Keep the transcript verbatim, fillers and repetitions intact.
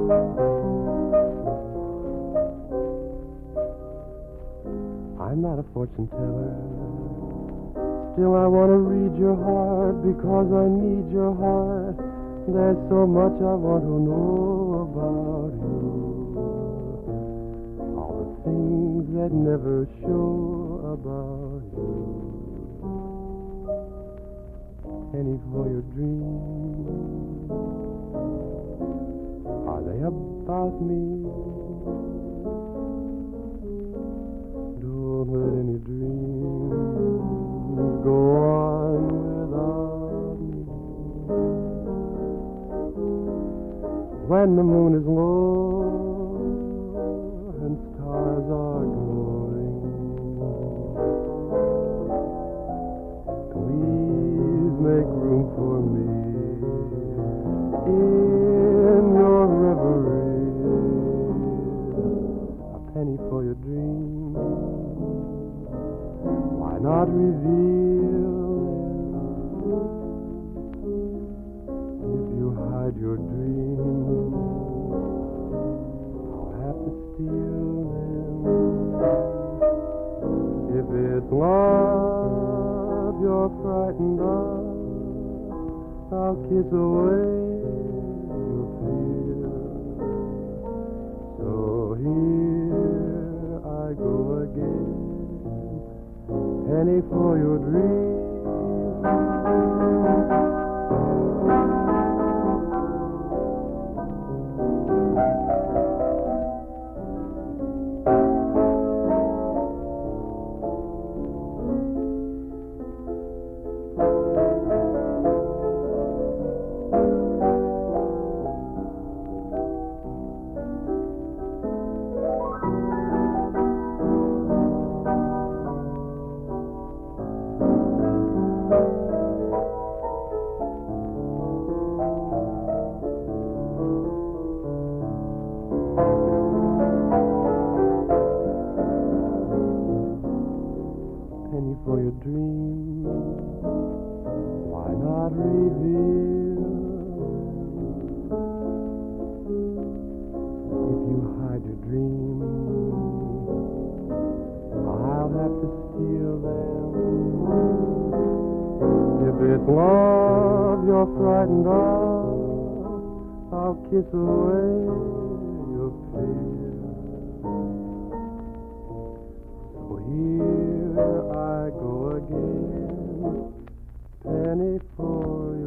I'm not a fortune teller. Still I want to read your heart because I need your heart. There's so much I want to know about you. All the things that never show about you. Penny for your dreams. Are they about me? Don't let any dreams go on without me. When the moon is low and stars are glowing, please make room for me in your reverie. A penny for your dreams. Why not reveal them? If you hide your dreams, I'll have to steal them. If it's love you're frightened of, I'll kiss away your fear. So here I go again. Penny for your dreams. Penny for your dreams. Why not reveal? If you hide your dreams, I'll have to steal them. If it's love you're frightened of, I'll kiss away your fear. So here I go again, penny for you.